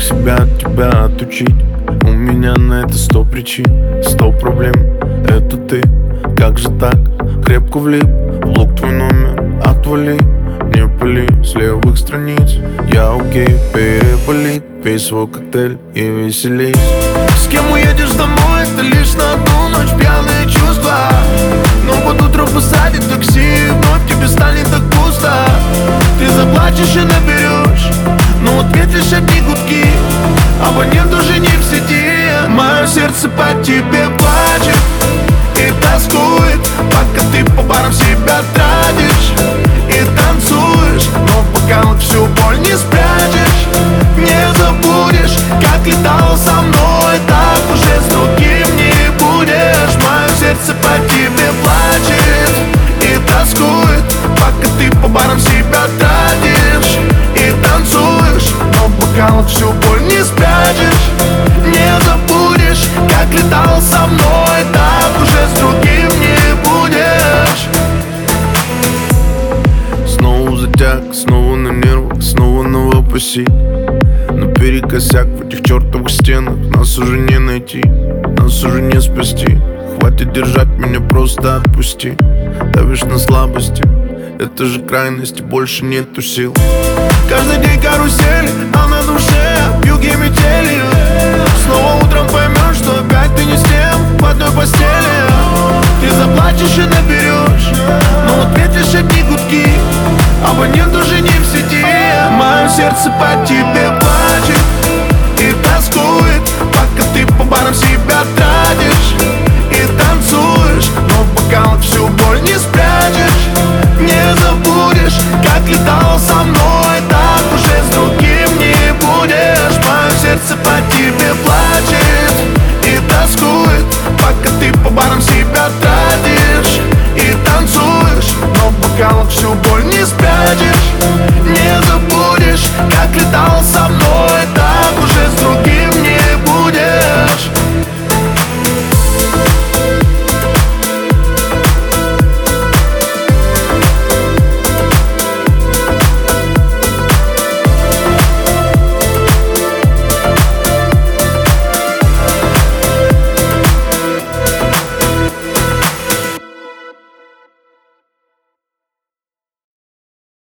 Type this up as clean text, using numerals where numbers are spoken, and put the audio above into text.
себя от тебя отучить? У меня на это 100 причин, 100 проблем. Это ты, как же так? Крепко влип в лук твой номер. Отвали, не пали с левых страниц. Я окей, переболит. Пей свой коктейль и веселись. С кем уедешь домой, это лишь на одну ночь. Пьяные чувства, но под утро посадит такси, и вновь тебе станет так пусто. Ты заплачешь и наберешь, но ответишь одни гудки. Абонент уже не в сети. Мое сердце по тебе плачет и тоскует, пока ты по барам себя тратишь и танцуешь. Но пока вот всю боль не спрячешь, не забудешь, как летал со мной, так уже с другим не будешь. Мое сердце по тебе плачет и тоскует, пока ты по барам себя тратишь и танцуешь. Но пока вот всю боль не спрячешь, не забудешь, как летал со мной, так уже с другим не будешь. Снова затяг, снова на нервах, снова новопосит. Наперекосяк в этих чертовых стенах. Нас уже не найти, нас уже не спасти. Хватит держать меня, просто отпусти. Давишь на слабости, это же крайности, больше нету сил. Каждый день карусель, а на душе вьюги метели. Снова утром поймешь, что опять ты не с тем в одной постели. Ты заплачешь и наберешь, но ответишь одни гудки. Абонент уже не в сети. Мое сердце по тебе плачет и тоскует, пока ты по барам себя тратишь и танцуешь. Но пока вот всю боль не спрячешь, не забудешь, как летал со мной, так уже с другим не будешь. Мое сердце по тебе плачет и тоскует, пока ты по барам себя тратишь и танцуешь. Но пока вот всю боль не спрячешь,